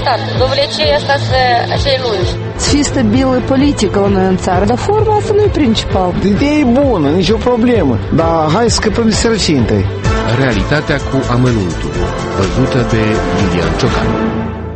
stat. Довлече asta să-i lungi. Să fie stabilă politică la noi în țară, dar forma asta nu e principal. Ideea e bună, nicio problemă, dar hai să scăpăm de sărăcie întâi. Realitatea cu amănuntul, văzută de Iulian Ciocanu.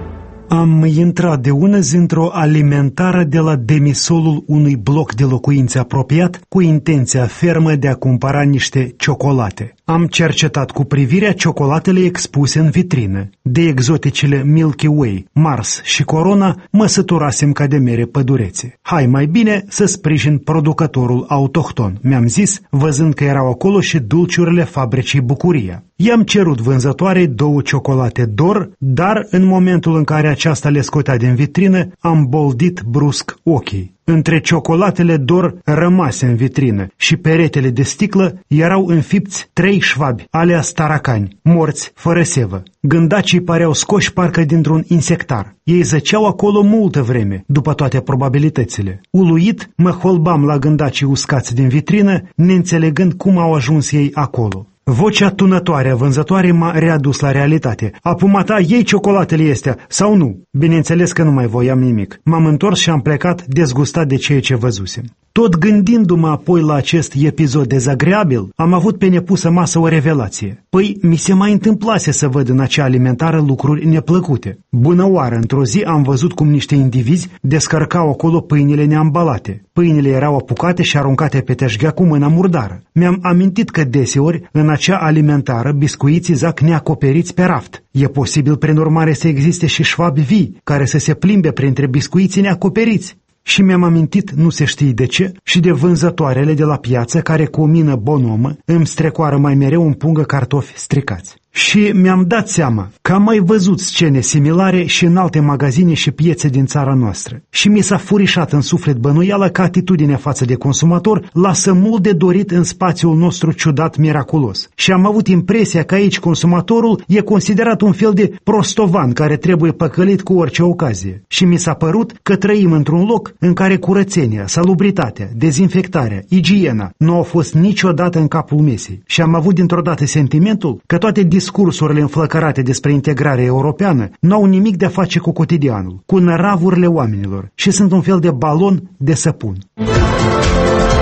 Am intrat de una zi într-o alimentară de la demisolul unui bloc de locuințe apropiat cu intenția fermă de a cumpăra niște ciocolate. Am cercetat cu privirea ciocolatele expuse în vitrină. De exoticele Milky Way, Mars și Corona mă săturasem ca de mere pădurețe. Hai mai bine să sprijin producătorul autohton, mi-am zis, văzând că erau acolo și dulciurile fabricii Bucuria. I-am cerut vânzătoarei 2 ciocolate Dor, dar în momentul în care aceasta le scotea din vitrină, am boldit brusc ochii. Între ciocolatele Dor rămase în vitrină și peretele de sticlă erau înfipți 3 șvabi, alias taracani, morți fără sevă. Gândacii păreau scoși parcă dintr-un insectar. Ei zăceau acolo multă vreme, după toate probabilitățile. Uluit, mă holbam la gândacii uscați din vitrină, neînțelegând cum au ajuns ei acolo. Vocea tunătoare a vânzătoarei m-a readus la realitate. Apumata, iei ciocolatele astea, sau nu? Bineînțeles că nu mai voiam nimic. M-am întors și am plecat dezgustat de ceea ce văzusem. Tot gândindu-mă apoi la acest episod dezagreabil, am avut pe nepusă masă o revelație. Păi, mi se mai întâmplase să văd în acea alimentară lucruri neplăcute. Bună oară, într-o zi am văzut cum niște indivizi descărcau acolo pâinile neambalate. Pâinile erau apucate și aruncate pe teșghea cu mâna murdară. Mi-am amintit că deseori, în acea alimentară, biscuiții zac neacoperiți pe raft. E posibil, prin urmare, să existe și șvabi vii, care să se plimbe printre biscuiții neacoperiți. Și mi-am amintit, nu se știe de ce, și de vânzătoarele de la piață care cu o mină bonomă îmi strecoară mai mereu în pungă cartofi stricați. Și mi-am dat seama că am mai văzut scene similare și în alte magazine și piețe din țara noastră. Și mi s-a furișat în suflet bănuiala că atitudinea față de consumator lasă mult de dorit în spațiul nostru ciudat miraculos. Și am avut impresia că aici consumatorul e considerat un fel de prostovan care trebuie păcălit cu orice ocazie. Și mi s-a părut că trăim într-un loc în care curățenia, salubritatea, dezinfectarea, igiena nu au fost niciodată în capul mesei. Și am avut dintr-o dată sentimentul că toate discursurile înflăcărate despre integrare europeană nu au nimic de a face cu cotidianul, cu năravurile oamenilor și sunt un fel de balon de săpun.